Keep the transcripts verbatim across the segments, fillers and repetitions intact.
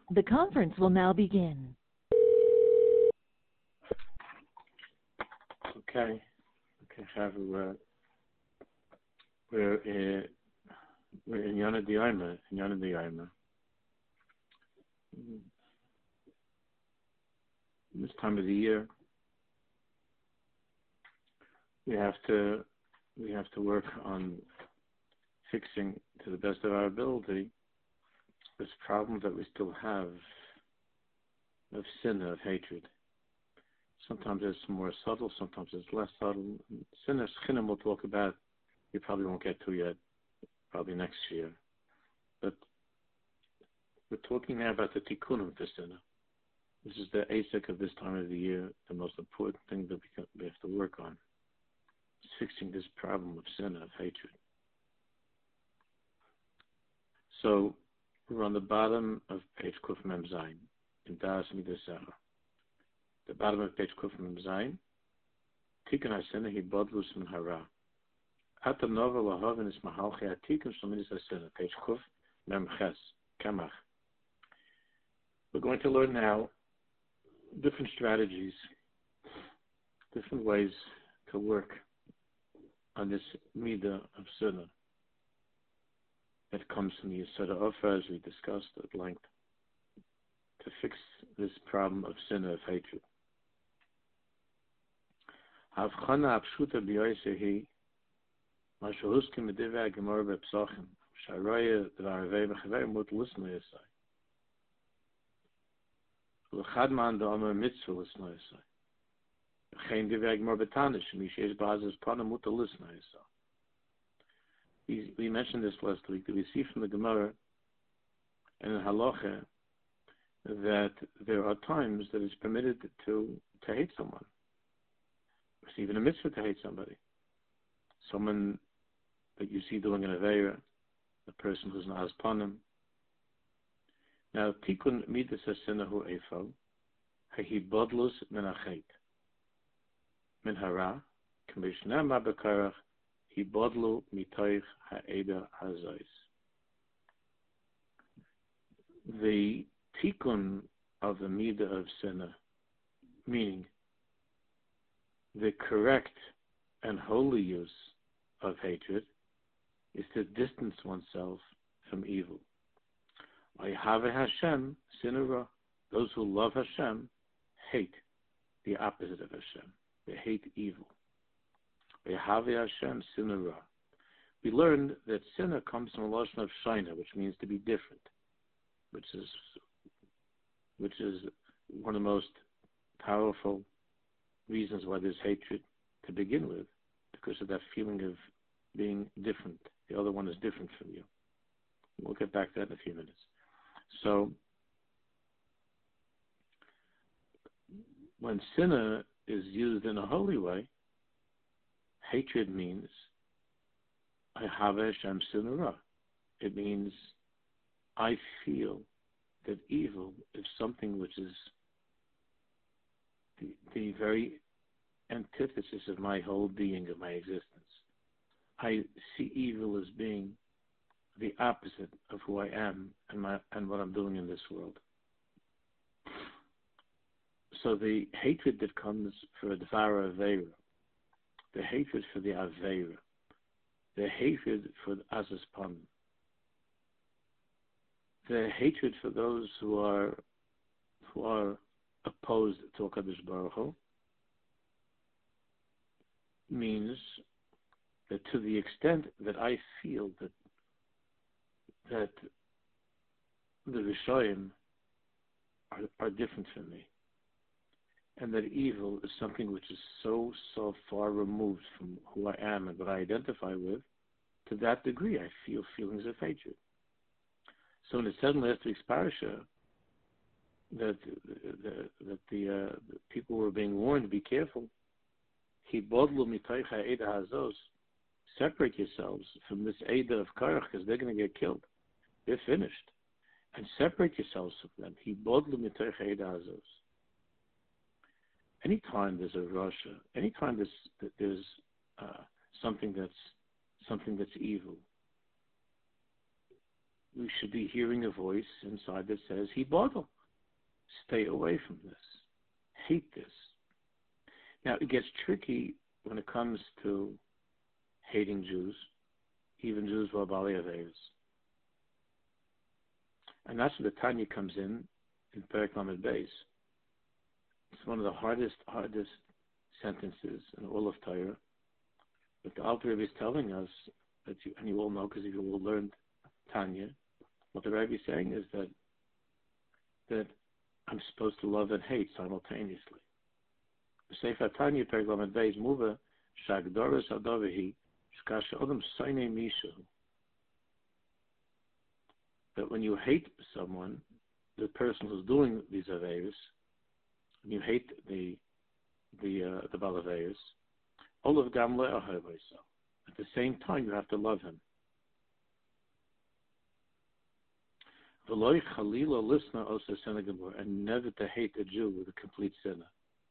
The conference will now begin. Okay. Okay, Chavru, uh, we're, uh, we're in Yana Diyama, in Yana Diyama. This time of the year, we have to we have to work on fixing to the best of our ability this problem that we still have of sin, of hatred. Sometimes it's more subtle, sometimes it's less subtle. Sin of Chinim we'll talk about, you probably won't get to yet, probably next year. But we're talking now about the tikkunim for sin. This is the asik of this time of the year, the most important thing that we, can, we have to work on. Is fixing this problem of sin, of hatred. So we're on the bottom of page Kuf Mem Zayin, in Das Midasecha. The bottom of page Kuf Mem Zayin, Tikkun HaSinah Hi Bodlus Min Hara. Ata Nova Lahavin is Mahalchi HaTikkun Shlominis HaSinah, page Kuf Mem Ches, Kamach. We're going to learn now different strategies, different ways to work on this midah of sinah that comes from the Yesod HaOfer, as we discussed at length, to fix this problem of sinah, of hatred. Havchana apshuta b'yoysehi mashahuski medivei gemara b'psachim sharoya d'varvei b'chavei mut lisma yisai. L'chad man da'omer mitzvah lisma yisai. V'chein divei gemara b'tanish mishesh b'azaz pana muta lisma yisai. We mentioned this last week, that we see from the Gemara and in Halacha that there are times that it's permitted to, to hate someone. It's even a mitzvah to hate somebody. Someone that you see doing an Aveira, a person who's an Azpanim. Now, Tikkun Midas HaSinahu Eifo, Hahi Bodlus Min HaChet, Min Hara, K'mishnah Ma B'Karach, Hibodlu mitoich ha'eda hazois. The tikkun of the midah of sinah, meaning the correct and holy use of hatred, is to distance oneself from evil. Vayhave Hashem sinura. Those who love Hashem hate the opposite of Hashem. They hate evil. We learned that sinah comes from a lashon of shaina, which means to be different, which is which is one of the most powerful reasons why there's hatred to begin with, because of that feeling of being different. The other one is different from you. We'll get back to that in a few minutes. So, when sinah is used in a holy way, hatred means I have Hashem sinura. It means I feel that evil is something which is the, the very antithesis of my whole being, of my existence. I see evil as being the opposite of who I am and my and what I'm doing in this world. So the hatred that comes for a Dvara Aveira, the hatred for the Aveira, the hatred for the Azaz Pan, the hatred for those who are who are opposed to HaKadosh Baruch Hu, means that to the extent that I feel that that the Rishayim are, are different from me, and that evil is something which is so, so far removed from who I am and what I identify with, to that degree I feel feelings of hatred. So when it said in last week's parasha that the, that the, uh, the people were being warned, be careful, Hibodlu mitoich ha'eda hazos, separate yourselves from this Eda of Karach, because they're going to get killed. They're finished. And separate yourselves from them. Hibodlu mitoich ha'eda hazos. Anytime there's a Rasha, anytime there's, there's uh, something that's something that's evil, we should be hearing a voice inside that says, Hibodel, stay away from this, hate this. Now, it gets tricky when it comes to hating Jews, even Jews who are Baalei Averos. And that's where the Tanya comes in, in Perek Lamed Beis. It's one of the hardest, hardest sentences in all of Torah. But the Alter Rebbe is telling us, that you, and you all know because you all learned Tanya, what the Rebbe is saying is that that I'm supposed to love and hate simultaneously. Sefer Tanya Perek Lamed Beis Muva Shagdoras Adovehi Shkasha Odom Soine Mishu. That when you hate someone, the person who's doing these averos, when you hate the the uh, the Baal Averos, Olav Gamle Ahavayso. At the same time, you have to love him. V'loy Chalila Lisna Osa Senegabur, and never to hate a Jew with a complete sinner.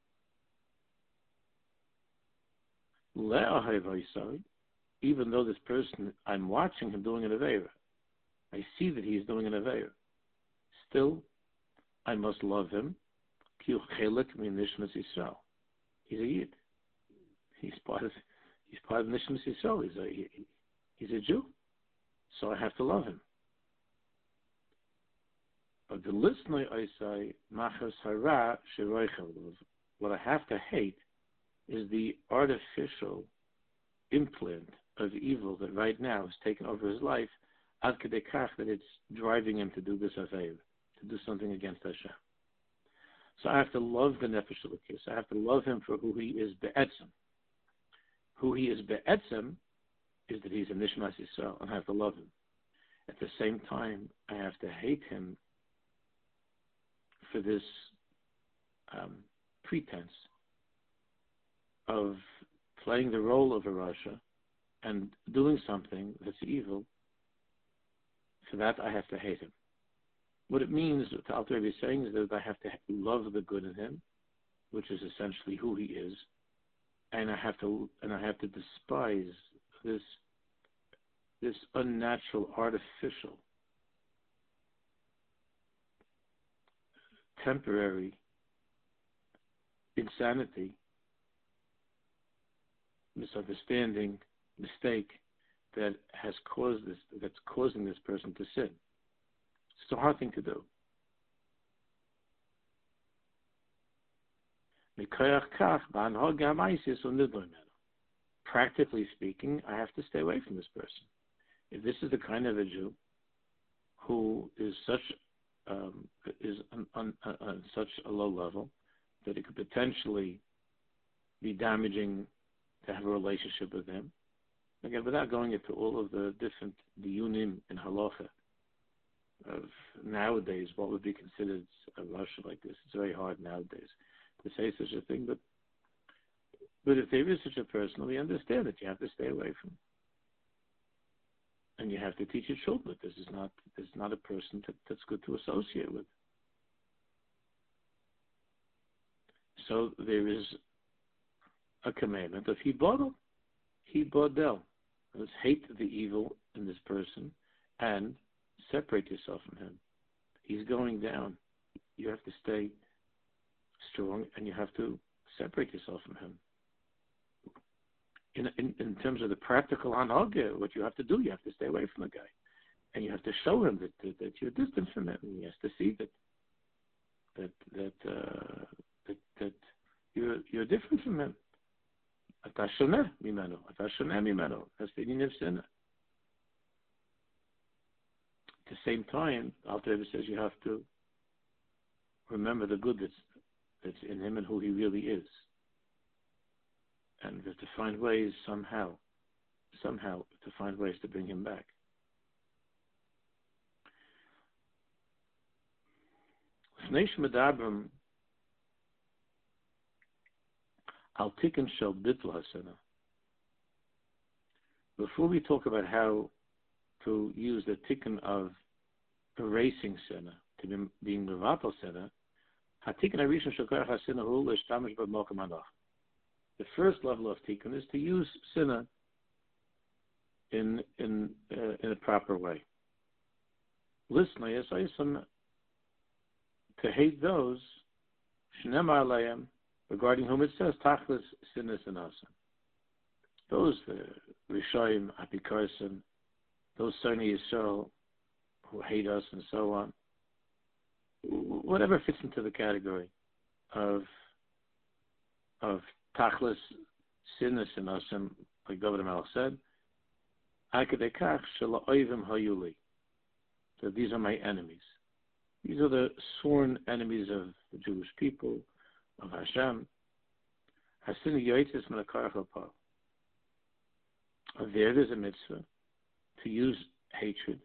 Le'ahavayso, even though this person, I'm watching him doing an avera, I see that he is doing an avera. Still, I must love him. He's a Yid. He's part of he's part of Nishmas Yisrael. He's a he, he's a Jew, so I have to love him. But the listener, I say, machas hara sheroichel. What I have to hate is the artificial implant of evil that right now has taken over his life, ad kedei kach, that it's driving him to do this aveir, to do something against Hashem. So I have to love the Nefesh Elokis. I have to love him for who he is be'etzem. Who he is be'etzem is that he's a Nishmas Yisrael, and I have to love him. At the same time, I have to hate him for this um, pretense of playing the role of a Rasha and doing something that's evil. For that, I have to hate him. What it means, what the Alter Rebbe is saying, is that I have to love the good in him, which is essentially who he is, and I have to and I have to despise this this unnatural, artificial, temporary insanity, misunderstanding, mistake that has caused this, that's causing this person to sin. It's a hard thing to do. Practically speaking, I have to stay away from this person. If this is the kind of a Jew who is such um, is on, on, on such a low level that it could potentially be damaging to have a relationship with him, again, without going into all of the different diyunim in halacha of nowadays, what would be considered a Rasha like this? It's very hard nowadays to say such a thing, but but if there is such a person, we understand that you have to stay away from, and you have to teach your children that this is not this is not a person that, that's good to associate with. So there is a commandment of hibodel, hibodel. Let's hate the evil in this person and separate yourself from him. He's going down. You have to stay strong, and you have to separate yourself from him. In, in, in terms of the practical anhage, what you have to do, you have to stay away from the guy, and you have to show him that that, that you're distant from him. And he has to see that that that uh, that, that you're you're different from him. Ata shoneh mimeno, ata shoneh mimeno. That's the inyan of sin. At the same time, Alter Rebbe says you have to remember the good that's that's in him and who he really is. And we have to find ways somehow, somehow to find ways to bring him back. Before we talk about how to use the tikkun of erasing sinner to be, being mevatel sinner, the first level of tikkun is to use sinner in in uh, in a proper way. Listen, yes, I some to hate those Shnemar Aleim, regarding whom it says Tachlis Sinas and Asim. Those the Rishayim Apikarsim, those Soni Yisrael who hate us and so on. Whatever fits into the category of of Tachlis Sinas and Asim, like David Melech said, Akadekach Shela Oivim Hayuli. So these are my enemies. These are the sworn enemies of the Jewish people, of Hashem. Hasini Yoitzis Melakar Chapah. There is a mitzvah to use hatred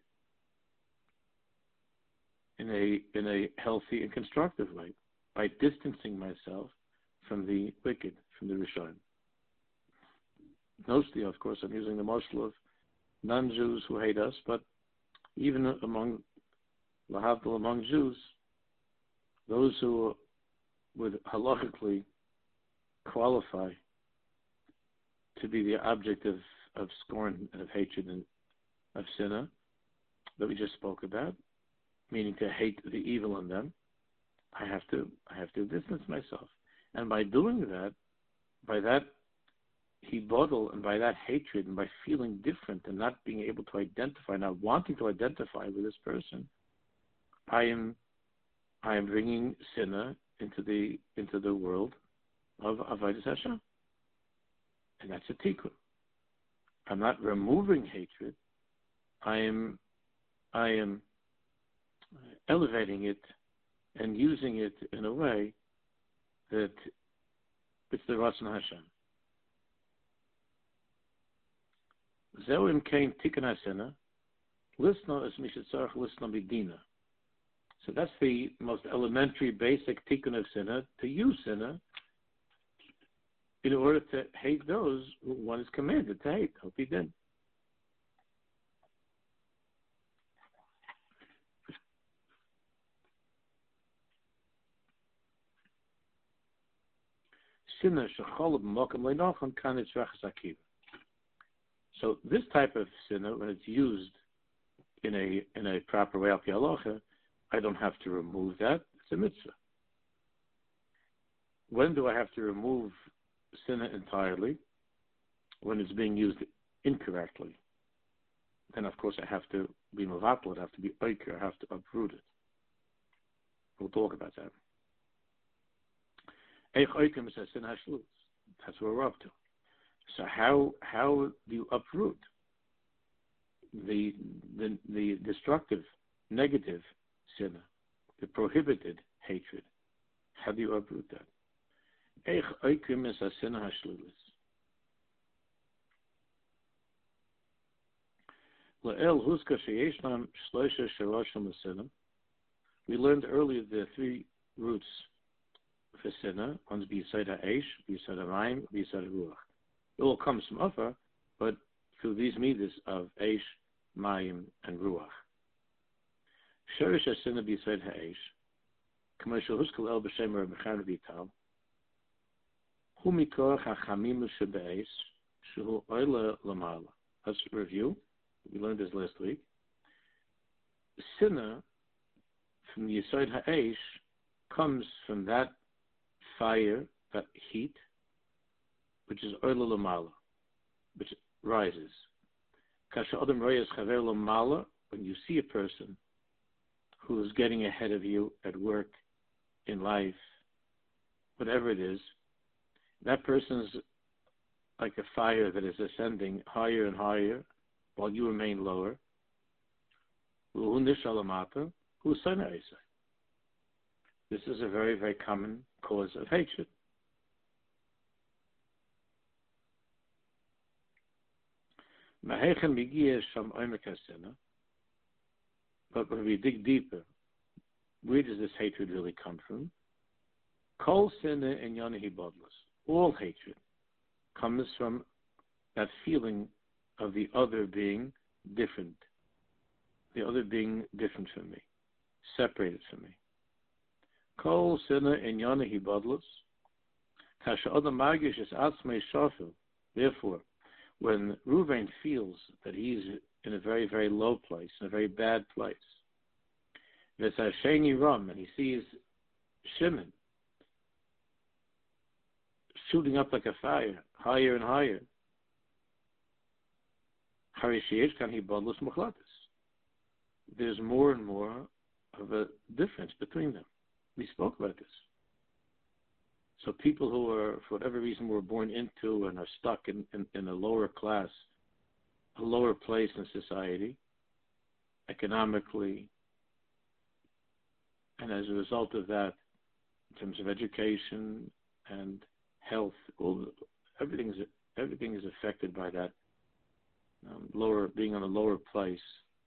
in a in a healthy and constructive way by distancing myself from the wicked, from the Rishon. Mostly, of course, I'm using the marshal of non-Jews who hate us, but even among Lahavdil, among Jews, those who would halachically qualify to be the object of, of scorn and of hatred and of sinner that we just spoke about, meaning to hate the evil in them, I have to I have to distance myself. And by doing that, by that hibodel and by that hatred and by feeling different and not being able to identify, not wanting to identify with this person, I am I am bringing sinner into the into the world of Avodas Hashem, and that's a tikkun. I'm not removing hatred. I am I am elevating it and using it in a way that it's the Ratzon Hashem. Zeuim came tikkun hasena, lisna is mishitzarach lisna bidina. So that's the most elementary, basic tikkun of sinner, to use sinner in order to hate those who one is commanded to hate. Hope he did. So this type of sinner, when it's used in a in a proper way, al pi halacha, I don't have to remove that. It's a mitzvah. When do I have to remove sinner entirely? When it's being used incorrectly. Then, of course, I have to be mevatel, I have to be oiker, I have to uproot it. We'll talk about that. That's what we're up to. So how how do you uproot the the, the destructive, negative sinner, the prohibited hatred? How do you uproot that? We learned earlier the three roots for sinner. One's b'yisod ha'esh, b'yisod ha'mayim, b'yisod ha'ruach. It all comes from Ofer, but through these midas of Eish, Mayim, and Ruach. Shorish HaSinah b'yisod ha'esh, commercial huskal el b'shem Reb Chaim Vital, hu mikor ha'chamim shebe'esh, shehu oile lamala. Let's review. We learned this last week. Sinner from the Yisod ha'esh comes from that fire, that heat, which is oil lamala, which rises. Kasha adam royas chaver lamala, when you see a person who is getting ahead of you at work, in life, whatever it is, that person is like a fire that is ascending higher and higher while you remain lower. This is a very, very common cause of hatred. But when we dig deeper, where does this hatred really come from? Kol sinner and yonahi bodless. All hatred comes from that feeling of the other being different, the other being different from me, separated from me. Kol sinner and yonahi bodless. Kasha adam magish is atzmei shafil. Therefore, when Reuven feels that he's in a very, very low place, in a very bad place, V'sasheni Ram, and he sees Shimon shooting up like a fire, higher and higher. There's more and more of a difference between them. We spoke about this. So people who are, for whatever reason, were born into and are stuck in, in, in a lower class, a lower place in society, economically, and as a result of that, in terms of education and health, all everything is everything is affected by that um, lower being on a lower place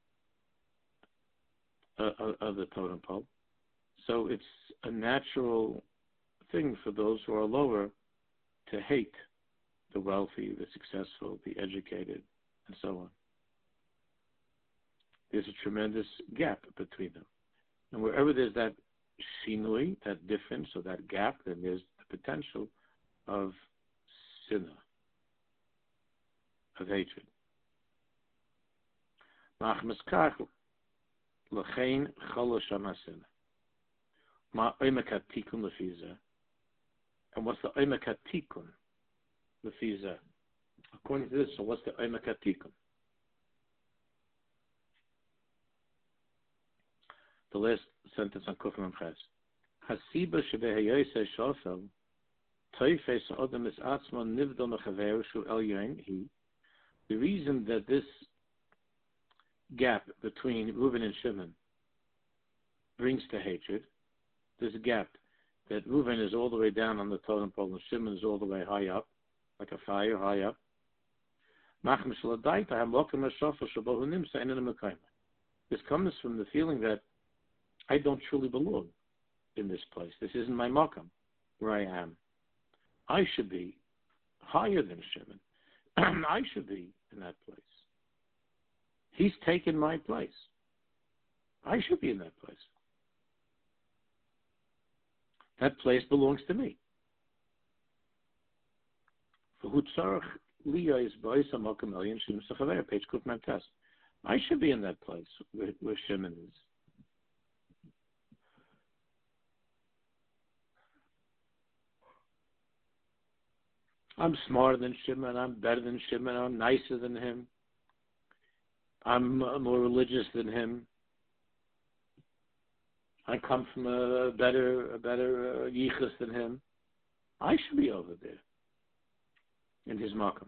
uh, of the totem pole. So it's a natural thing for those who are lower to hate the wealthy, the successful, the educated, and so on. There's a tremendous gap between them. And wherever there's that shinui, that difference, or that gap, then there's the potential of sinna, of hatred. L'chein cholosh hamasina. Ma oimek hatikun lefiza. And what's the oimek hatikun lefiza? According to this, so what's the oimek hatikun? The last sentence on Kuf Mem Ches. Hasiba shebehayoseh shofel toifes odem es atzman nivdol mechaveru shu el yain hi. The reason that this gap between Reuben and Shimon brings to hatred, this gap that Reuben is all the way down on the totem pole and Shimon is all the way high up, like a fire high up. This comes from the feeling that I don't truly belong in this place. This isn't my makam, where I am. I should be higher than Shimon. I should be in that place. He's taken my place. I should be in that place. That place belongs to me. Page I should be in that place where, where Shimon is. I'm smarter than Shimon. I'm better than Shimon. I'm nicer than him. I'm more religious than him. I come from a better, a better uh, yichus than him. I should be over there in his makam.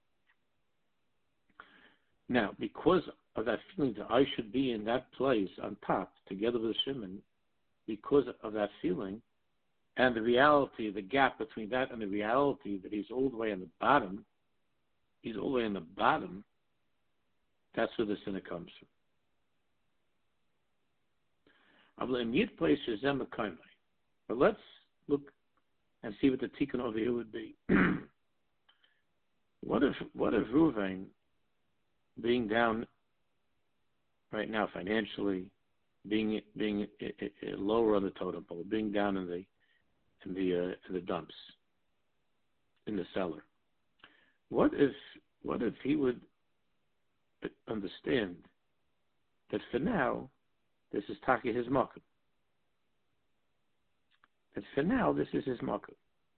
Now, because of that feeling that I should be in that place on top, together with Shimon, because of that feeling, and the reality, the gap between that and the reality that he's all the way on the bottom, he's all the way on the bottom, that's where the sinner comes from. But let's look and see what the tikkun over here would be. What if what if Reuven, being down right now financially, being being lower on the totem pole, being down in the in the uh, in the dumps, in the cellar. What if what if he would understand that for now, this is Taki his makkah. That for now, this is his makkah.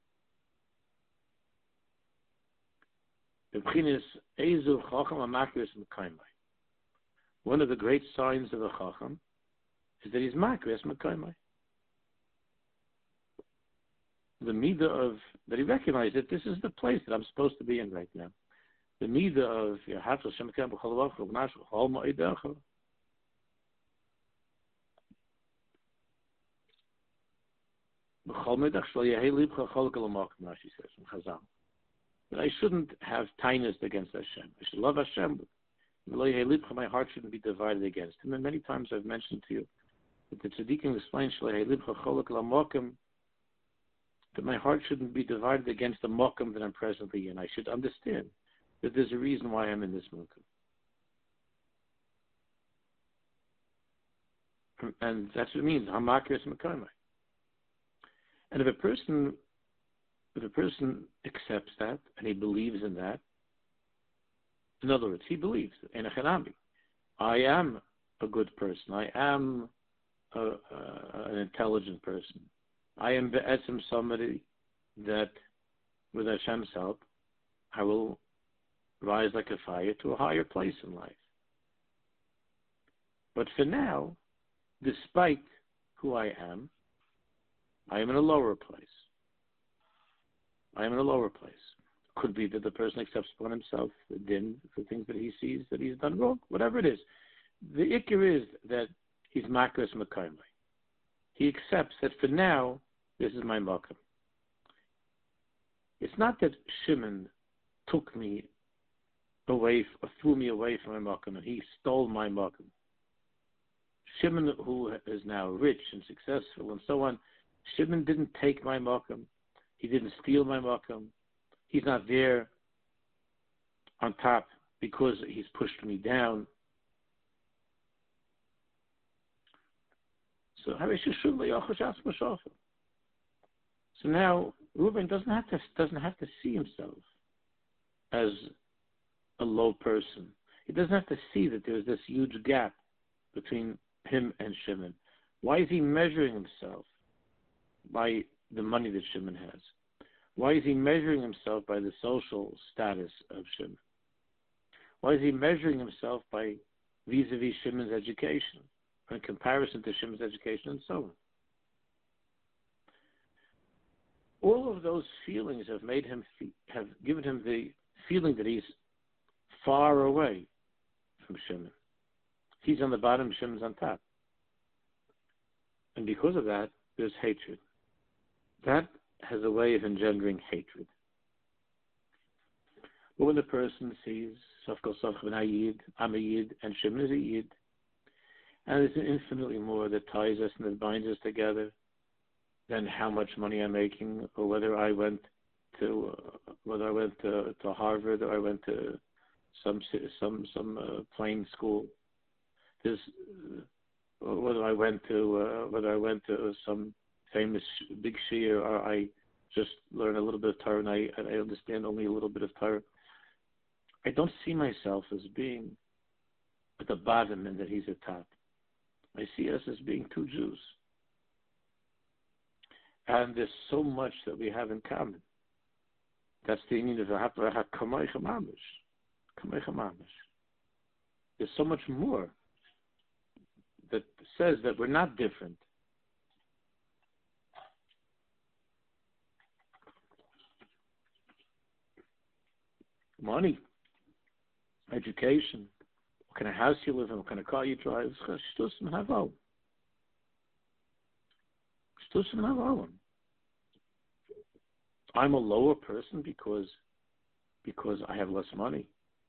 One of the great signs of a chacham is that he's makris mekaymai. The midah of that he recognizes that this is the place that I'm supposed to be in right now. The midah of Yahatzal Shem Kem B'Chol V'Chol B'Nashul Chol Ma'idecha. B'Chol Ma'idecha Shlo Yehei Libcha Chol Kol Ha'Makom, Rashi says in Chazal. That I shouldn't have tinus against Hashem. I should love Hashem, but my heart shouldn't be divided against Him. And many times I've mentioned to you that the tzaddikim explain Shlo Yehei Libcha Chol Kol Ha'Makom, that my heart shouldn't be divided against the makom that I'm presently in. I should understand that there's a reason why I'm in this makom. And that's what it means. Hamakris Makamai. And if a person if a person accepts that and he believes in that, in other words, he believes in a chanami. I am a good person. I am a, a, an intelligent person. I am be'etzem somebody that, with Hashem's help, I will rise like a fire to a higher place in life. But for now, despite who I am, I am in a lower place. I am in a lower place. Could be that the person accepts upon himself the din for things that he sees that he's done wrong, whatever it is. The ikir is that he's makras mekayim. He accepts that for now, this is my makom. It's not that Shimon took me away, or threw me away from my makom, and he stole my makom. Shimon, who is now rich and successful and so on, Shimon didn't take my makom. He didn't steal my makom. He's not there on top because he's pushed me down. So so now Reuben doesn't have to doesn't have to see himself as a low person. He doesn't have to see that there's this huge gap between him and Shimon. Why is he measuring himself by the money that Shimon has? Why is he measuring himself by the social status of Shimon? Why is he measuring himself by vis-a-vis Shimon's education, in comparison to Shimon's education, and so on? All of those feelings have made him have given him the feeling that he's far away from Shimon. He's on the bottom, Shimon's on top. And because of that, there's hatred. That has a way of engendering hatred. But when the person sees, Sofkal Sofkal and Yid, I'm a Yid, and Shimon is a Yid, and there's infinitely more that ties us and that binds us together than how much money I'm making, or whether I went to uh, whether I went to, to Harvard or I went to some some some uh, plain school. There's uh, whether I went to uh, whether I went to some famous big shiur or I just learn a little bit of Torah and I, and I understand only a little bit of Torah. I don't see myself as being at the bottom and that he's at top. I see us as being two Jews. And there's so much that we have in common. That's the meaning of the Haftarah Kamaycha Mamish. Kamaycha Mamish. There's so much more that says that we're not different. Money, education, what kind of house you live in, what kind of car you drive. I'm a lower person because because I have less money.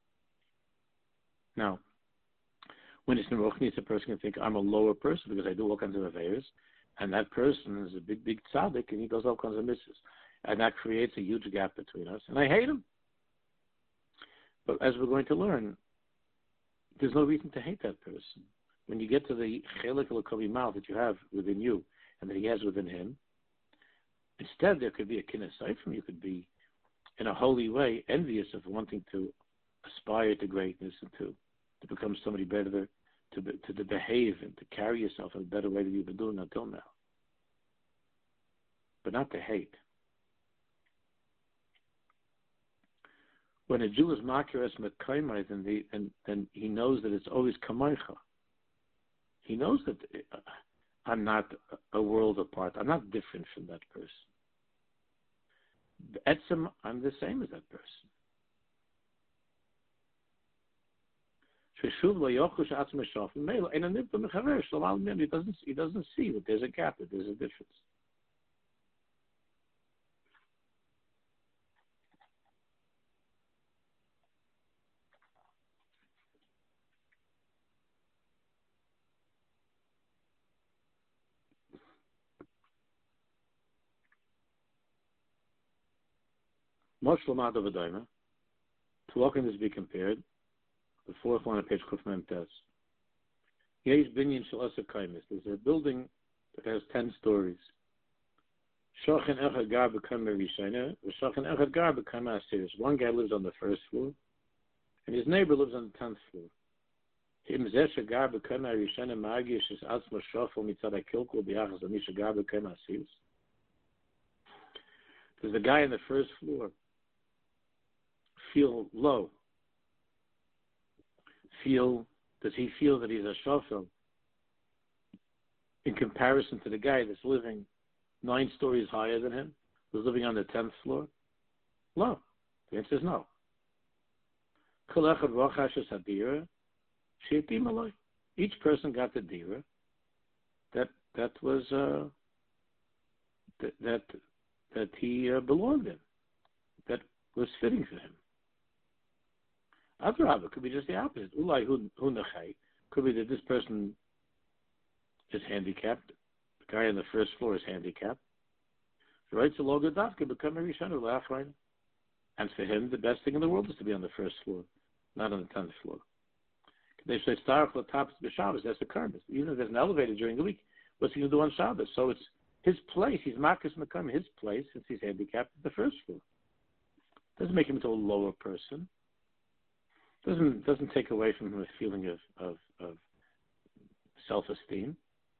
Now, when it's Nerochnis, a person can think I'm a lower person because I do all kinds of affairs, and that person is a big, big tzaddik, and he does all kinds of misses. And that creates a huge gap between us, and I hate him. But as we're going to learn, there's no reason to hate that person. When you get to the chelik l'kavimal that you have within you and that he has within him, instead there could be a kineh seifrim. You could be, in a holy way, envious of wanting to aspire to greatness and to, to become somebody better, to, to, to behave and to carry yourself in a better way than you've been doing until now. But not to hate. When a Jew is makir es mekayimai, then, the, and, then he knows that it's always kamaycha. He knows that uh, I'm not a world apart. I'm not different from that person. Etzem, I'm the same as that person. He doesn't, he doesn't see that there's a gap, that there's a difference. To what can this be compared? The fourth one on page Kufman Tes. There's a building that has ten stories. One guy lives on the first floor, and his neighbor lives on the tenth floor. Im zeh shagar bekema rishana magish is atzma shofel mitzad hakilkul b'yachas ani shagar bekema asis. Does the guy on the first floor feel low? Feel does he feel that he's a shofel in comparison to the guy that's living nine stories higher than him, who's living on the tenth floor? No. The answer is no. Each person got the dira that that was uh, that that, that he uh, belonged in, that was fitting for him. Adrabah could be just the opposite. Ulai hu nachay could be that this person is handicapped. The guy on the first floor is handicapped. Right, so logadaf could become a rishon or and for him, the best thing in the world is to be on the first floor, not on the tenth floor. They say star for the top of the Shabbos. That's the karmas. Even if there's an elevator during the week, what's he going to do on Shabbos? So it's his place. He's Marcus McCum, his place, since he's handicapped at the first floor. Doesn't make him into a lower person. Doesn't doesn't take away from him a feeling of of, of self-esteem.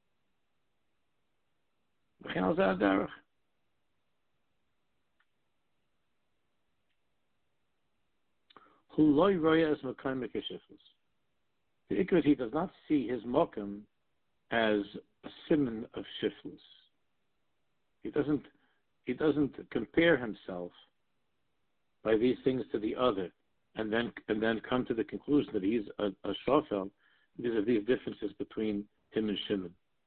The Ikrit, he does not see his mokum as a simon of shiflus. He doesn't he doesn't compare himself by these things to the other and then and then come to the conclusion that he's a, a shofel because of these differences between him and Shimon.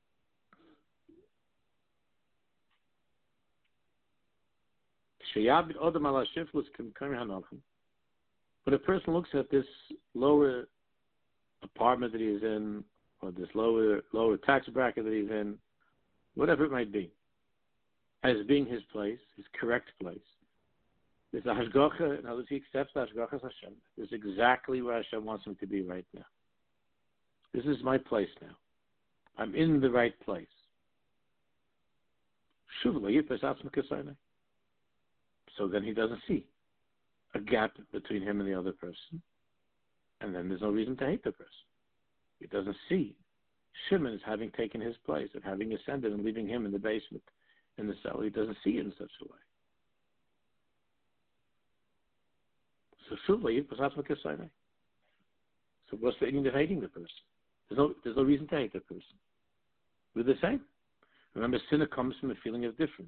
When a person looks at this lower apartment that he's in, or this lower lower tax bracket that he's in, whatever it might be, as being his place, his correct place, there's a hashgacha, in other words, he accepts the hashgacha as Hashem. This is exactly where Hashem wants him to be right now. This is my place now. I'm in the right place. So then he doesn't see a gap between him and the other person, and then there's no reason to hate the person. He doesn't see Shimon as having taken his place, of having ascended and leaving him in the basement, in the cell. He doesn't see it in such a way. So So what's the meaning of hating the person? There's no there's no reason to hate the person. We're the same. Remember, sinner comes from a feeling of difference.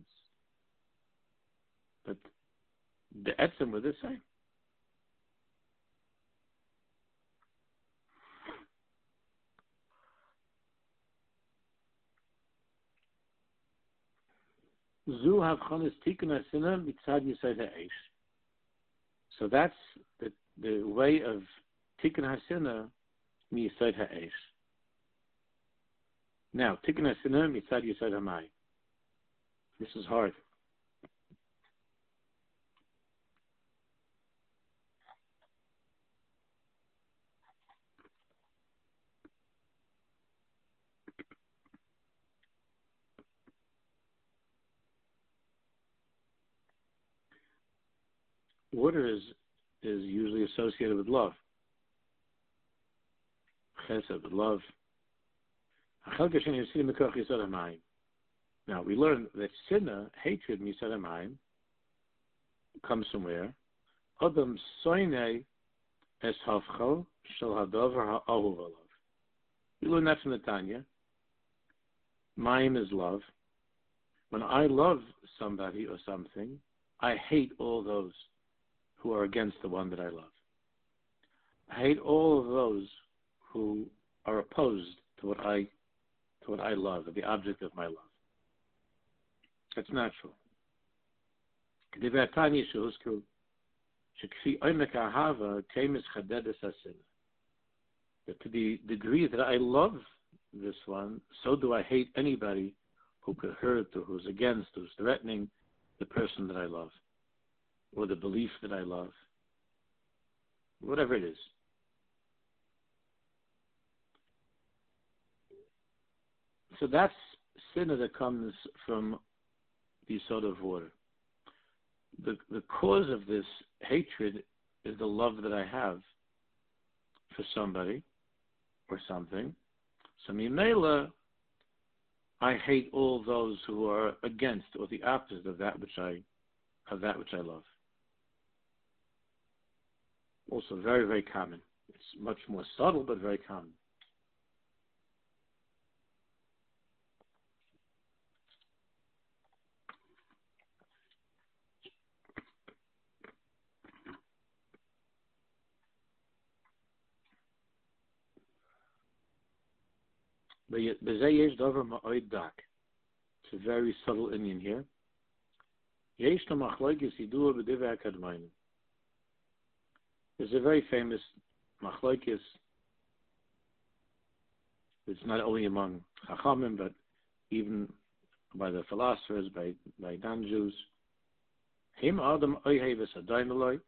But the etzem were the same. Zu havchanis tikkun hasina mitzad yisod ha'esh. So that's the the way of tikkun hasina mitzad ha'esh. Now, tikkun hasina mitzad yisod hamayim. This is hard. Water is is usually associated with love. Chesed, with love. Now we learn that sinna, hatred, misad hamayim, comes from where? Adam soine es havcho shel hadavar ha'ahuv alav. We learn that from the Tanya. Mayim is love. When I love somebody or something, I hate all those who are against the one that I love. I hate all of those who are opposed to what I to what I love, the object of my love. That's natural. That to the degree that I love this one, so do I hate anybody who could hurt or who's against, who's threatening the person that I love, or the belief that I love, whatever it is. So that's sin that comes from the sort of water. The the cause of this hatred is the love that I have for somebody, or something. So Mimela, I hate all those who are against or the opposite of that which I of that which I love. Also very, very common. It's much more subtle, but very common. It's a very subtle Indian here. There's a very famous machlokes. It's not only among Chachamim, but even by the philosophers, by by non-Jews. Him Adam oiheves adaimeloi,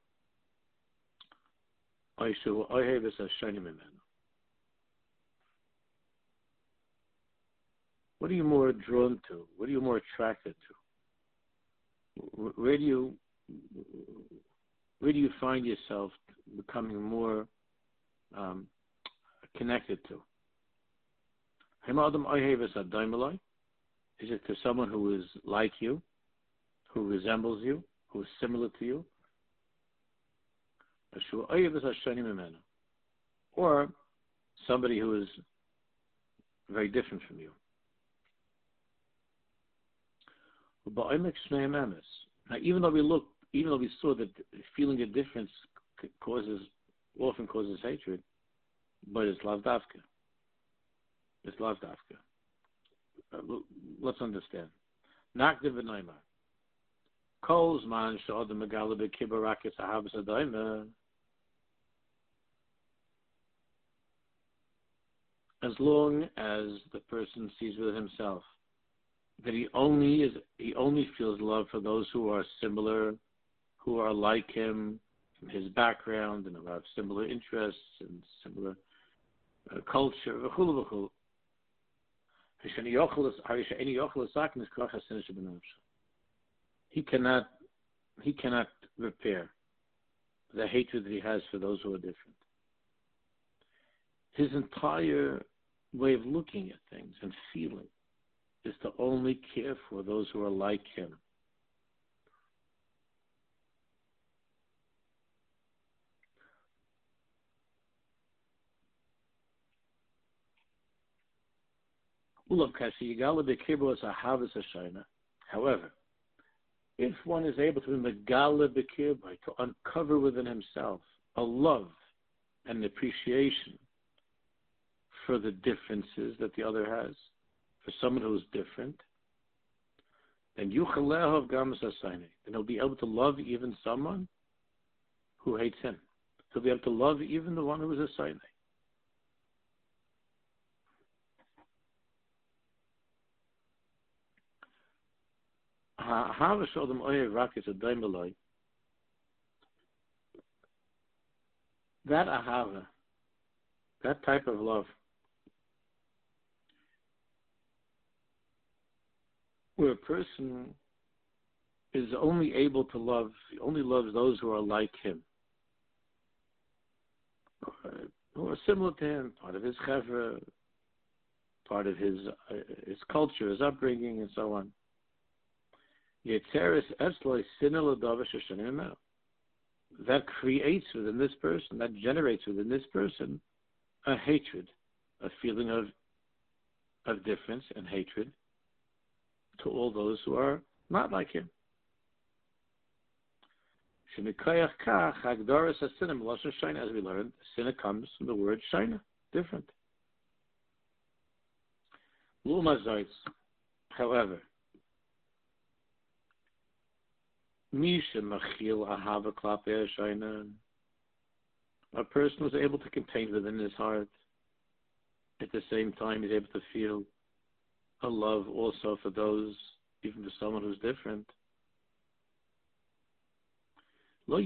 oishu oiheves hashanim imenu. What are you more drawn to? What are you more attracted to? Where do you where do you find yourself becoming more um, connected to? Is it to someone who is like you, who resembles you, who is similar to you? Or somebody who is very different from you? Now, even though we look, even though we saw that feeling a difference causes, often causes hatred, but it's lavdavka. It's lavdavka. Uh, let's understand. Nakdiv v'naimar. Kol zman she'adam megala b'kibbur rakis ahavas adayma. As long as the person sees within himself that he only is, he only feels love for those who are similar, who are like him, from his background, and who have similar interests and similar uh, culture. He cannot, he cannot repair the hatred that he has for those who are different. His entire way of looking at things and feeling is to only care for those who are like him. However, if one is able to megala b'kirbai, to uncover within himself a love and an appreciation for the differences that the other has, for someone who is different, then yuchalehav gam sasayne. Then he'll be able to love even someone who hates him. He'll be able to love even the one who is a sayne. That ahava, that type of love, where a person is only able to love, only loves those who are like him, who are similar to him, part of his chevra, part of his uh, his culture, his upbringing, and so on. That creates within this person, that generates within this person a hatred, a feeling of of difference and hatred to all those who are not like him. As we learned, sin comes from the word shayna, different. However, a person was able to contain within his heart, at the same time he's able to feel a love also for those, even for someone who's different. And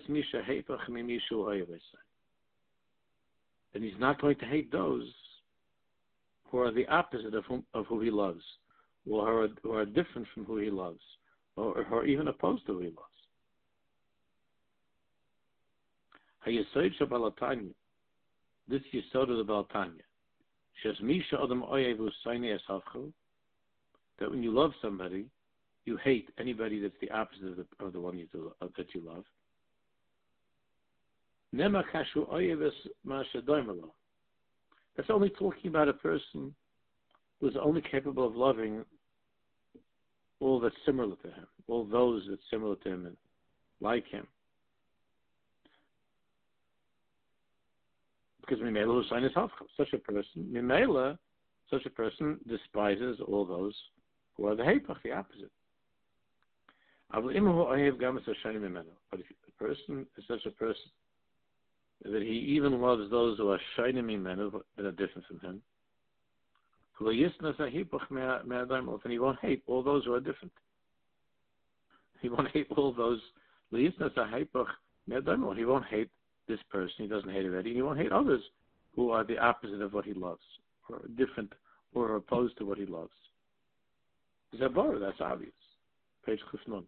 he's not going to hate those who are the opposite of whom, of who he loves, or who are, who are different from who he loves, or who are even opposed to who he loves. this Yisod of the Baal Tanya. Shesmisha Adam Oyevu Saini Esavchu, that when you love somebody, you hate anybody that's the opposite of the, of the one you do, uh, that you love. Nema Kashu Oyeves Mashadoimelo. That's only talking about a person who's only capable of loving all that's similar to him, all those that's similar to him and like him. Because Mimela Hussein is Hafcha. Such a person, Mimela, such a person despises all those who are the Hepach, the opposite. But if the person is such a person that he even loves those who are Shainim Mimenu, that are different from him, then he won't hate all those who are different. He won't hate all those. He won't hate this person. He doesn't hate already. He won't hate others who are the opposite of what he loves, or different, or opposed to what he loves. Zabor, that's obvious. Page Chufnun.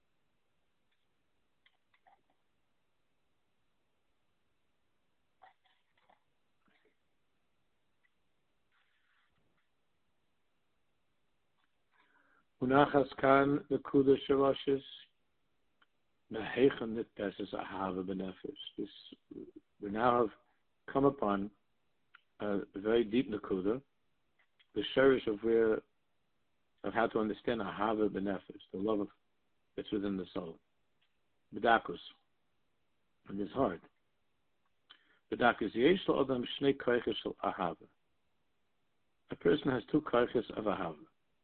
Unachas kan nekuda shavashis nehechan nitpeses ahava benefesh. This we now have come upon a very deep nekuda, the sherish of where of how to understand ahava benefesh, the love of that's within the soul, bedakus, in his heart. Bedakus yesh lo adam shnei koiches shel ahava. A person has two koiches of ahava.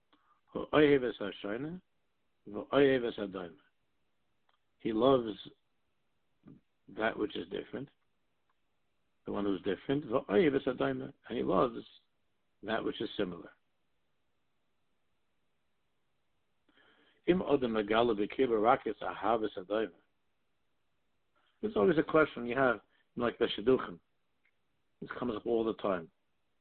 He loves that which is different, the one who's different, and he loves that which is similar. There's always a question you have, like the Shidduchim. This comes up all the time.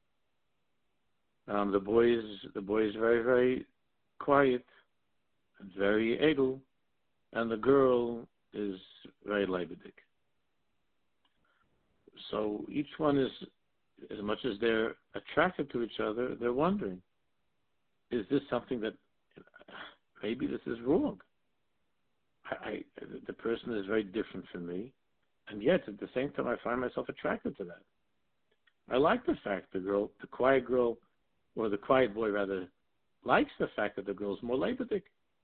Um, the boy is the boy is very, very quiet and very edel, and the girl is very leibedik. So each one is, as much as they're attracted to each other, they're wondering, is this something that maybe this is wrong? I, I the person is very different from me, and yet at the same time I find myself attracted to that. I like the fact the girl, the quiet girl, or the quiet boy rather, likes the fact that the girl is more leibedik.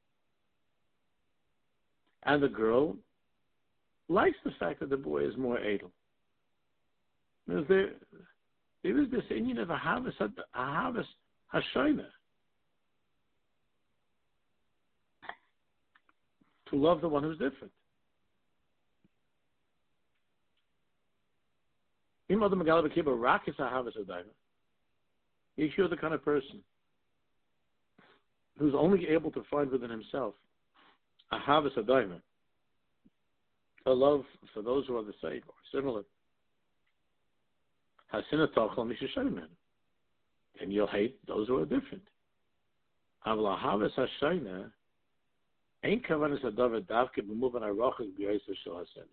And the girl likes the fact that the boy is more edel. There, there is this Indian of ahavas, ahavas hashayna. To love the one who's different. If you're the kind of person who's only able to find within himself a havas adayma, a love for those who are the same or similar, and you'll hate those who are different. Avla havas hashayna ain't kavanas adavar davke b'muvan arachas b'yosef shel hasen.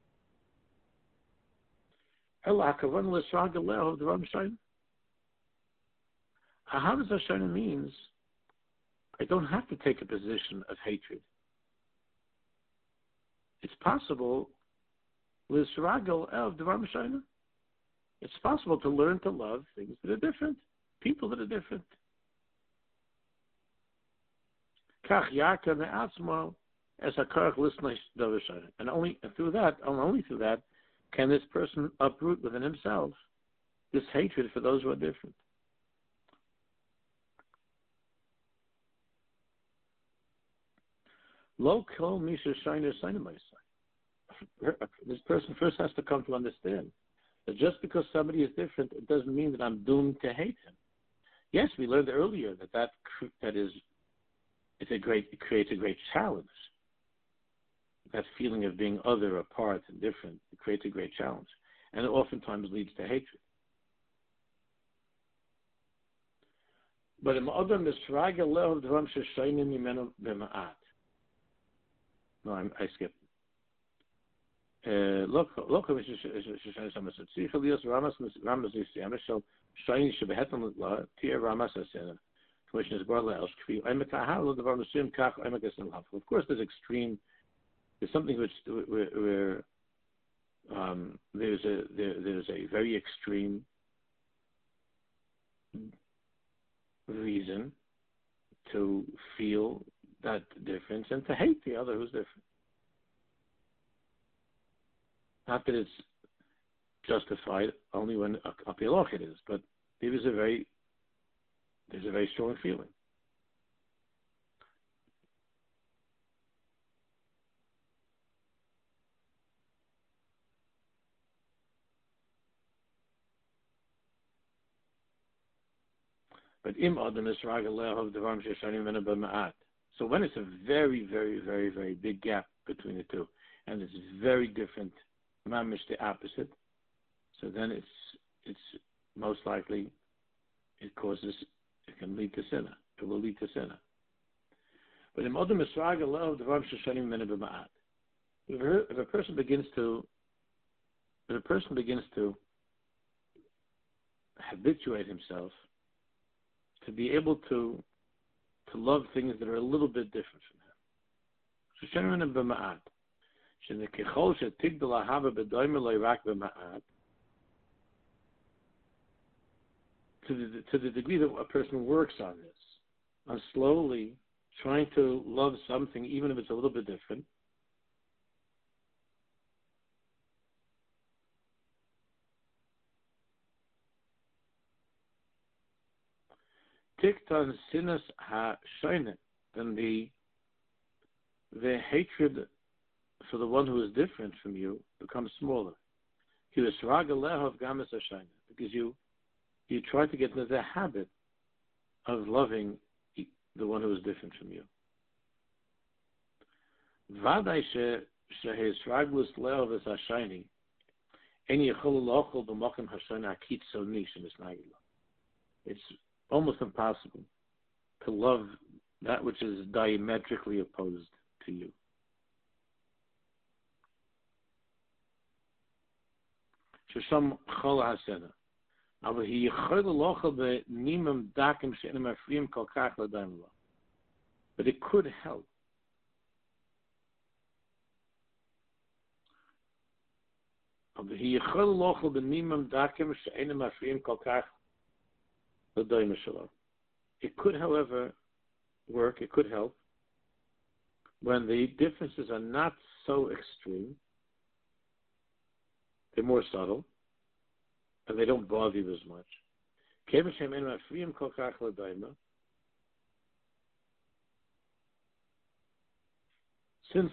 Ela hakavan l'srag alehu d'ram shayna. Ahavas hashayna means I don't have to take a position of hatred. It's possible l'sragel el d'ram shayna. It's possible to learn to love things that are different, people that are different. And only through that, only through that, can this person uproot within himself this hatred for those who are different. This person first has to come to understand that just because somebody is different, it doesn't mean that I'm doomed to hate him. Yes, we learned earlier that that, that is, it's a great, it creates a great challenge. That feeling of being other, apart, and different, it creates a great challenge. And it oftentimes leads to hatred. But in Adam is no, I'm, I skipped. look, look, which is Ramas Tzich Ramas Ramas Yisrael shall shine Shebehetan La Tia Ramas Asena. Commission is Barla Elshkvi. Emek the Ramas Sim Kach Emek Asel Hafel. Of course, there's extreme. There's something which where, where um, there's a there, there's a very extreme reason to feel that difference and to hate the other who's different. Not that it's justified only when a pilach it is, but there is a very there's a very strong feeling. But im adam is ragaleh of the ram sheshanim ma'at. So when it's a very, very, very, very big gap between the two, and it's very different, mamish the opposite, so then it's it's most likely it causes it can lead to sinner. It will lead to sinner. But im adam is ragaleh of the ram sheshanim ma'at. If a person begins to if a person begins to habituate himself to be able to to love things that are a little bit different from him. To the, to the degree that a person works on this, on slowly trying to love something, even if it's a little bit different, Tiktan sinas ha shoyne, then the the hatred for the one who is different from you becomes smaller. Because you you try to get into the habit of loving the one who is different from you. Vadai she sraglus leov is hashayni, any yechol lochol b'mokim hashayni akit soni shemisnagila. It's almost impossible to love that which is diametrically opposed to you. Shesham chol hasena, aber he yechol lochol b'nimam dakim she'enim afriyim kol kach l'daim lo. But it could help. Aber he yechol lochol b'nimam dakim she'enim afriyim kol kach. It could, however, work, it could help when the differences are not so extreme, they're more subtle, and they don't bother you as much. Since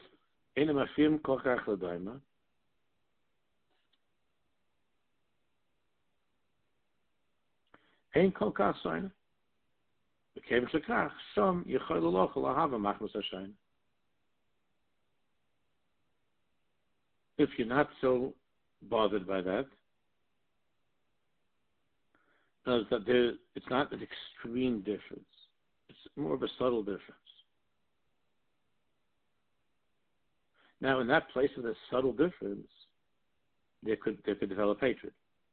Ein kol kach sein. Bekem shekach shom yechol lochol ahava machmas hashayin. If you're not so bothered by that, notice that there, it's not an extreme difference. It's more of a subtle difference. Now, in that place of a subtle difference, there could there could develop hatred.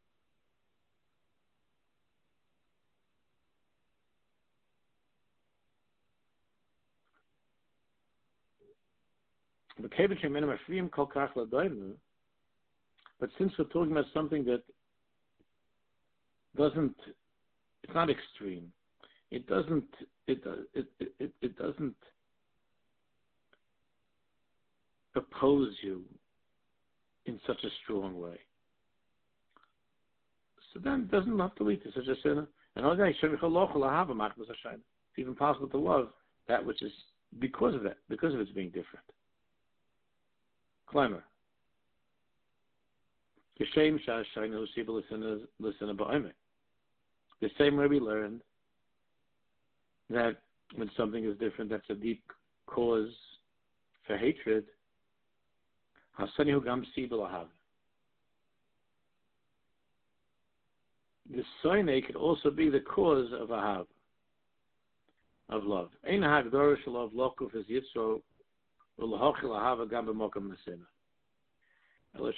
But since we're talking about something that doesn't, it's not extreme. It doesn't, it it it, it doesn't oppose you in such a strong way. So then it doesn't have to lead to such a sinner. And it's even possible to love that which is because of that, because of its being different. Climber. The same way we learned that when something is different, that's a deep cause for hatred. The soine could also be the cause of ahav, of love. Ein hagdor shel love lokuf is yitzro. We're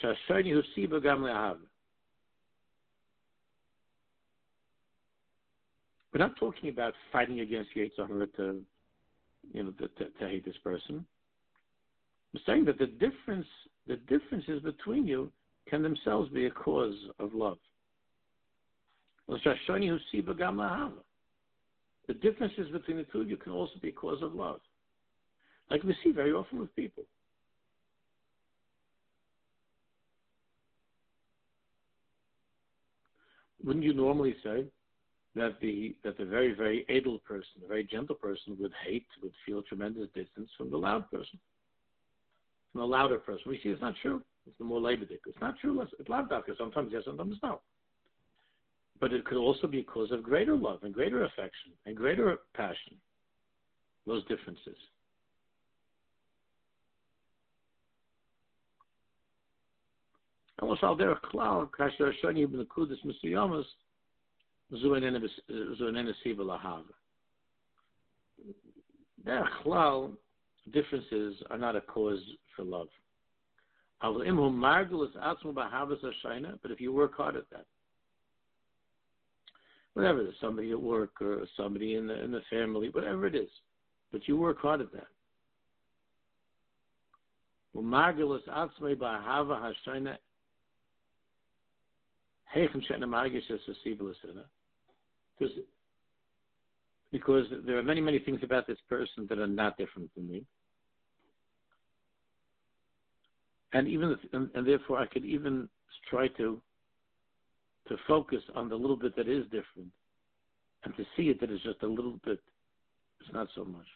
not talking about fighting against Yetzer Hara to, you know, to, to, to hate this person. We're saying that the difference, the differences between you can themselves be a cause of love. The differences between the two of you can also be a cause of love. Like we see very often with people. Wouldn't you normally say that the that the very, very edel person, the very gentle person would hate, would feel tremendous distance from the loud person, from the louder person? We see it's not true. It's the more labidic. It's not true. It's loud because sometimes yes, sometimes no. But it could also be a cause of greater love and greater affection and greater passion. Those differences. Also, there are cloud kasher shani ibn kudus misyamos zuenen zuenen siva lahav. There are cloud differences are not a cause for love. But if you work hard at that, whatever it is, somebody at work or somebody in the in the family, whatever it is, but you work hard at that. Because there are many, many things about this person that are not different from me. And even if, and, and therefore I could even try to to focus on the little bit that is different and to see it that it's just a little bit, it's not so much.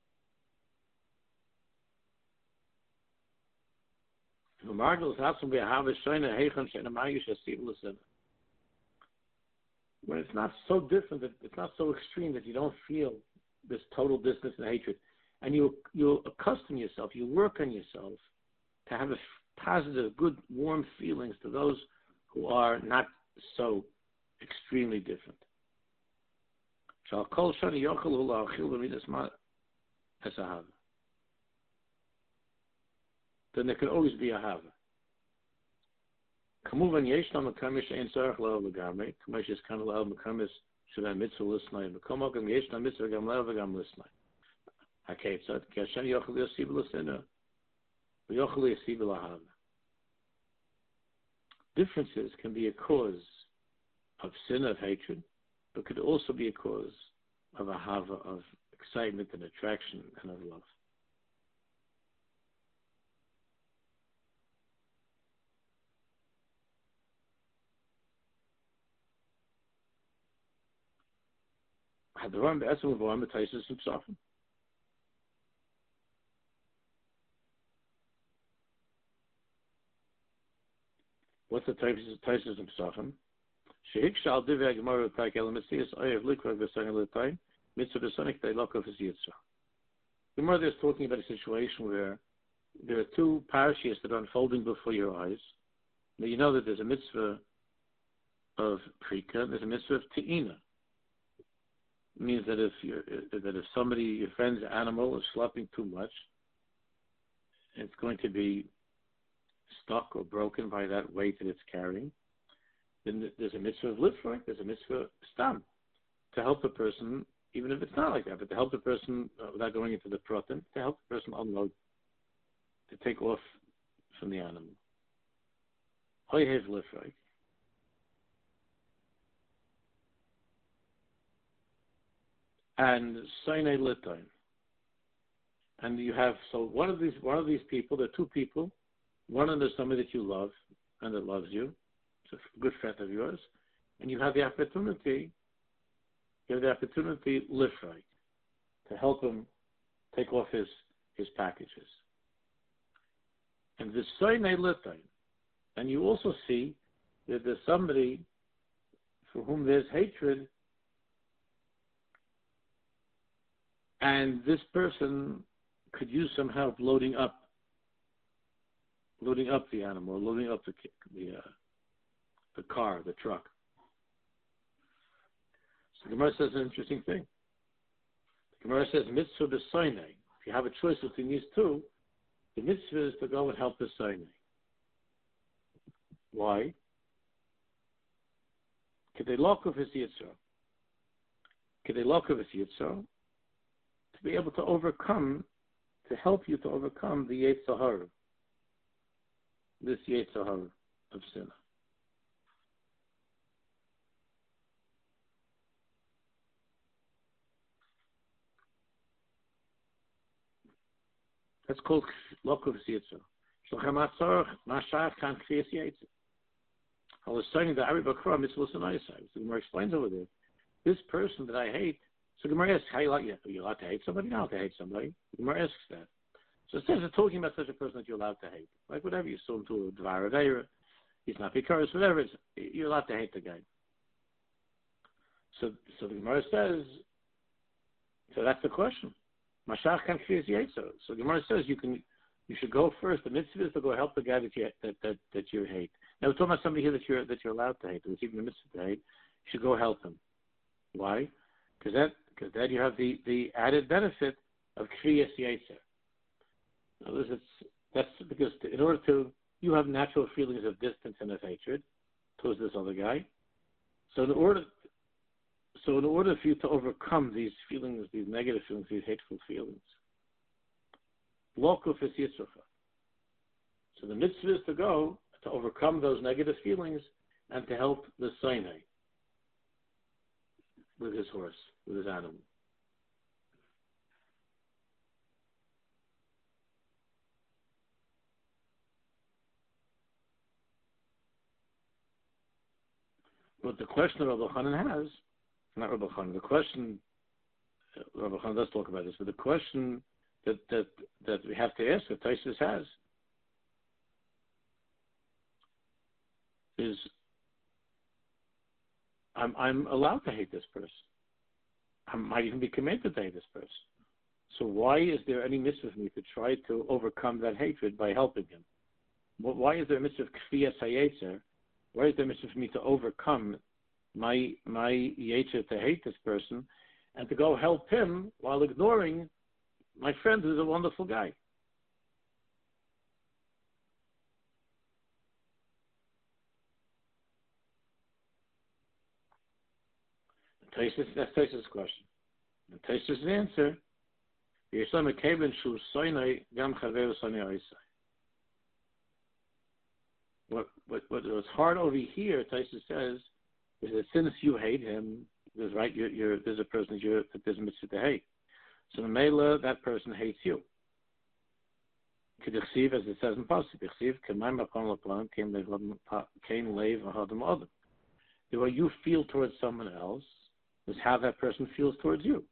When it's not so different, that it's not so extreme that you don't feel this total distance and hatred, and you you accustom yourself, you work on yourself to have a positive, good, warm feelings to those who are not so extremely different. Then there can always be a hava. Kamuvan yeshna mekamis ein tzarich la'ov legamrei. Kamesh is kind of la'ov mekamis shuvah mitzvah l'snai. Mekomagam yeshna mitzvah gam la'ov v'gam l'snai. Haketzat ki Hashem yochel yosiv l'sina v'yochel yosiv l'hava. Differences can be a cause of sin, of hatred, but could also be a cause of a hava, of excitement and attraction and of love. What's the Taisus of Psachim? Sheikh shall divya gemara tak el mesias oyev likra v'sangel l'tayim mitzvah b'sonik teilokov is yitzra. Gemara is talking about a situation where there are two parashiyos that are unfolding before your eyes. Now you know that there's a mitzvah of prika, there's a mitzvah of te'ina. It means that if you're, that if somebody, your friend's animal is schlepping too much, it's going to be stuck or broken by that weight that it's carrying. Then there's a mitzvah of lifroik, there's a mitzvah stam, to help the person, even if it's not like that, but to help the person, uh, without going into the protein, to help the person unload, to take off from the animal. Hoyev lifroik. And Sainei Litain. And you have, so one of these one of these people, there are two people, one of them is somebody that you love and that loves you, it's a good friend of yours, and you have the opportunity, you have the opportunity, lifrite, to help him take off his, his packages. And the Sainei Litain. And you also see that there's somebody for whom there's hatred, and this person could use some help loading up, loading up the animal, loading up the the, uh, the car, the truck. So the Gemara says an interesting thing. The Gemara says mitzvah b'soinei. If you have a choice between these two, the mitzvah is to go and help the soinei. Why? Kedei lokov is yitzro. Kedei lokov is yitzro. To be able to overcome, to help you to overcome the Yetzer Hara. This Yetzer Hara of sin. That's called lokov is yitzro. Shlachem atzorach mashach kan kriyas yetzer. I was saying that Ari Bakra mitzvah l'sanayisai. So the Gemara explains over there. This person that I hate. So the Gemara asks, how you like you? Are you allowed to hate somebody? You're not allowed to hate somebody. The Gemara asks that. So it says they're talking about such a person that you're allowed to hate. Like whatever you saw him to a Dvar Aveira, he's not Pikaris, whatever it's, you're allowed to hate the guy. So so the Gemara says, so that's the question. Mashach kan kriyas yetzer. So the Gemara says you can, you should go first. The mitzvah is to go help the guy that you that that, that you hate. Now we're talking about somebody here that you're that you're allowed to hate. It's even the mitzvah to hate. You should go help him. Why? Because that because then you have the, the added benefit of kriyas yetzer. Now this is that's because to, in order to you have natural feelings of distance and of hatred towards this other guy. So in order so in order for you to overcome these feelings, these negative feelings, these hateful feelings, lokov is yitzrocha. So the mitzvah is to go to overcome those negative feelings and to help the Sinai with his horse, with his animal. But the question that Rabbi Chanan has, not Rabbi Chanan, the question, Rabbi Chanan does talk about this, but the question that that, that we have to ask, that Taisus has, is I'm I'm allowed to hate this person. I might even be commanded to hate this person. So why is there any mitzvah for me to try to overcome that hatred by helping him? Why is there a mitzvah of kfiyas hayetzer? Why is there a mitzvah for me to overcome my my yetzer to hate this person and to go help him while ignoring my friend who's a wonderful guy? Taisus, that's Taisus' question. And Taisus' answer, what, what, what what's hard over here, Taisus says, is that since you hate him, there's right, you're, you're, there's a person that, you're, that there's a mitzvah to hate. So the Mela, that person hates you. As it says in Pasuk, the way you feel towards someone else is how that person feels towards you.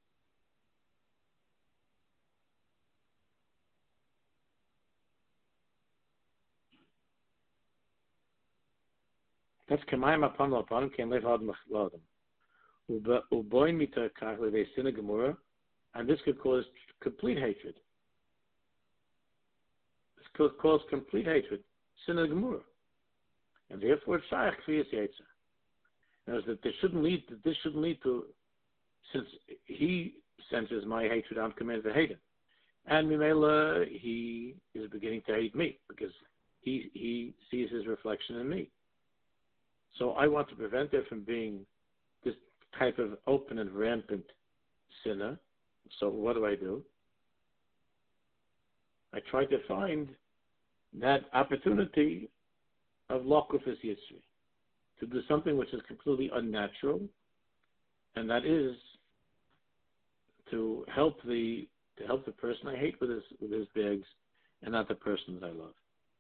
That's Kamayim upon upon can live hard machladam. Uboin mita kachle they sin gemura, and this could cause complete hatred. This could cause complete hatred, sin gemura, and therefore it's shaykh kriyas yetzer. Now, that this shouldn't lead. To, this shouldn't lead to, since he senses my hatred, I'm commanded to hate him, and Mimela he is beginning to hate me because he he sees his reflection in me. So I want to prevent it from being this type of open and rampant sinner. So what do I do? I try to find that opportunity of lokufis yitzri, to do something which is completely unnatural, and that is to help the to help the person I hate with his with his bags, and not the person that I love.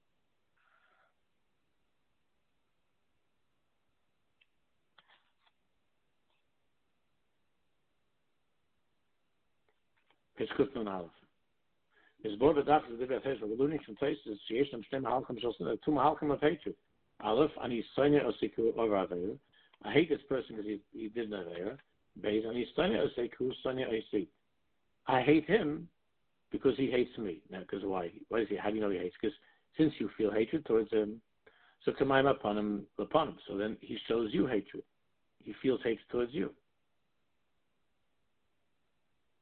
Page Kufnun Aleph. His board of doctors did that we're learning from places sheyesh them stem halchem two halchem of hatred. Aleph ani sonya osiku oraveir. I hate this person because he he did not there. Beis ani sonya osiku sonya osi. I hate him because he hates me. Now, because why? Why does he? How do you know he hates? Because since you feel hatred towards him, so kamayim upon him, upon him. So then he shows you hatred. He feels hatred towards you.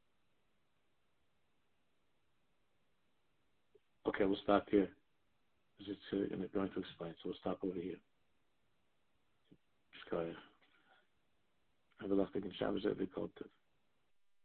Okay, we'll stop here. As it's uh, going to explain. So we'll stop over here. Shkoyach. Have a lovely Shabbos, every culture.